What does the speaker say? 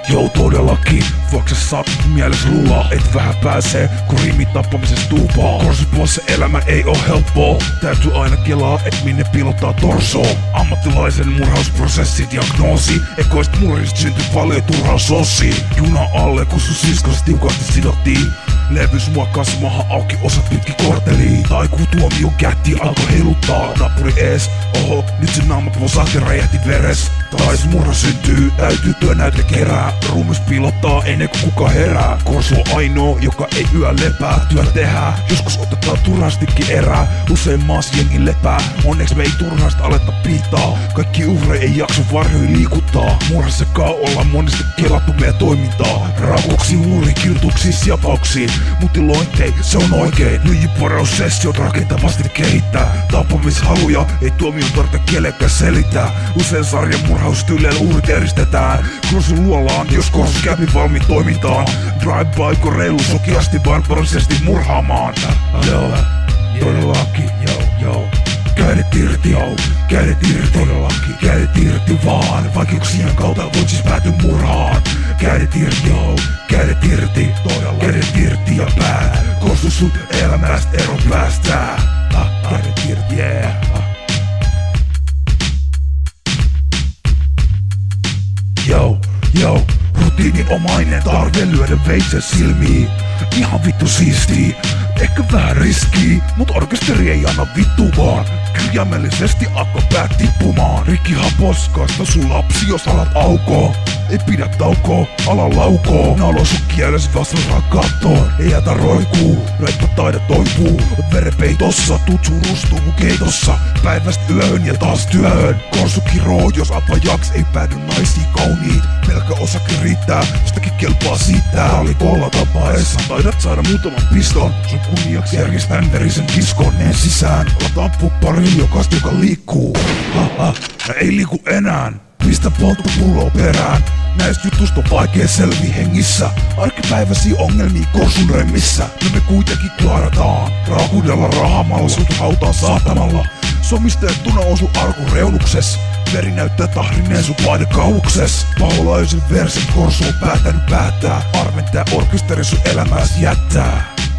Joo todellakin, vaikka sä saat mieles luulla, et vähän pääsee, kun riimit tappamisesta tuupaa. Korsupuolessa elämä ei oo helppoa, täytyy aina kelaa, et minne pilottaa torsoa. Ammattilaisen murhausprosessi, diagnoosi, ekoista murhista syntyy paljon turhaa sossia. Juna alle, kun sun siskos tiukasti sidottiin. Levys muokkaas maha auki, osat pitki kortteliin. Tai kun tuomion kätti alkoi heiluttaa. Nappuri ees, oho, nyt se naama posahti räjähti veres. Tai se murha syntyy, täytyy työnäyte kerää. Ruumis pilottaa ennen kuin kuka herää. Korsu on ainoa, joka ei yö lepää. Työ tehdään, joskus otetaan turhastikin erää. Usein maas jengi lepää, onneksi me ei turhasta aleta piittaa. Kaikki uhreja ei jakso varjoja liikuttaa. Murhassakaan ollaan monesti kelattu meidän toimintaa. Raukoksiin, huuriin, kirjoituksiin, siapauksiin. Mutilointei, se on oikein. Lyijyporaussessiot rakentavasti kehittää. Tappamishaluja ei tuomion tarvitse kellekään selittää. Usein sarjan murhaustyyleillä uhrit eristetään. Korsun luolaan, jos korsu kävi valmiin toimintaan. Drive-by koreilu sokeasti barbarisesti murhaamaan. Joo, todellakin, joo. Kädet irti, todellakin. Kädet irti vaan, vaikeuksien kautta voit siis päätyä murhaan. Kädet irti, todella. Kädet irti ja päät. Korsu sut elämästä eron päästää. Kädet irti, yeah. Yo, rutiininomainen tarve lyödä veitsen silmiin. Ihan vittu siistii, ehkä vähän riskii, mut orkesteri ei anna vittu vaan. Kirjaimellisesti alkoi päät tippumaan. Rikkihan poskaista sun lapsi, jos alat aukoo. Ei pidä taukoo, ala laukoo. Naulo sun kieles vastataan kattoon. Ei jätä roikuu, reippa taida toipuu. Verenpeitossa, tuut sun rustuu mun keitossa. Päivästä yöhön ja taas työhön. Korsu kiroo, jos apajaks ei päädy naisia kauniit. Pelkkä osake riittää, sitäkin kelpaa siitä. Talikolla tapaessa taidat saada muutaman piston. Sun kunniaksi järjestän verisen diskoneen sisään. Lataan puppariin jokaista, joka liikkuu. Ei liiku enää. Pistä polttopulloa perään. Näistä jutusta on vaikea selviä hengissä. Arkipäiväisiä ongelmia korsun remmissä. No me kuitenkin klaarataan. Raakuudella rahamalla, sut hautaan saatamalla. Somistettuna on sun arkun reunukses. Veri näyttää tahrineen sun painekauhukses. Paholaisen versen korsu on päättänyt päättää. Arven tää orkesteri sun elämääs jättää.